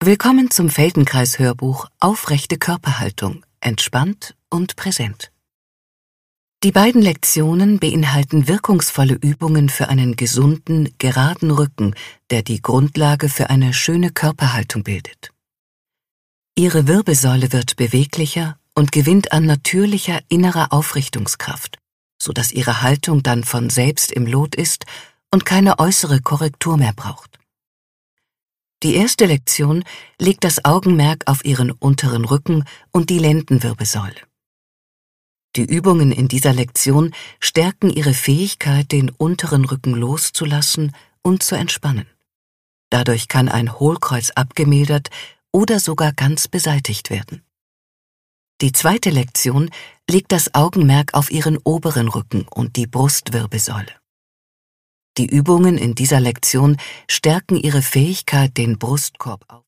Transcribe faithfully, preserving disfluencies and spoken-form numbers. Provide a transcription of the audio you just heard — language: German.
Willkommen zum Feldenkreis-Hörbuch Aufrechte Körperhaltung, entspannt und präsent. Die beiden Lektionen beinhalten wirkungsvolle Übungen für einen gesunden, geraden Rücken, der die Grundlage für eine schöne Körperhaltung bildet. Ihre Wirbelsäule wird beweglicher und gewinnt an natürlicher innerer Aufrichtungskraft, sodass ihre Haltung dann von selbst im Lot ist und keine äußere Korrektur mehr braucht. Die erste Lektion legt das Augenmerk auf ihren unteren Rücken und die Lendenwirbelsäule. Die Übungen in dieser Lektion stärken ihre Fähigkeit, den unteren Rücken loszulassen und zu entspannen. Dadurch kann ein Hohlkreuz abgemildert oder sogar ganz beseitigt werden. Die zweite Lektion legt das Augenmerk auf ihren oberen Rücken und die Brustwirbelsäule. Die Übungen in dieser Lektion stärken ihre Fähigkeit, den Brustkorb aufzunehmen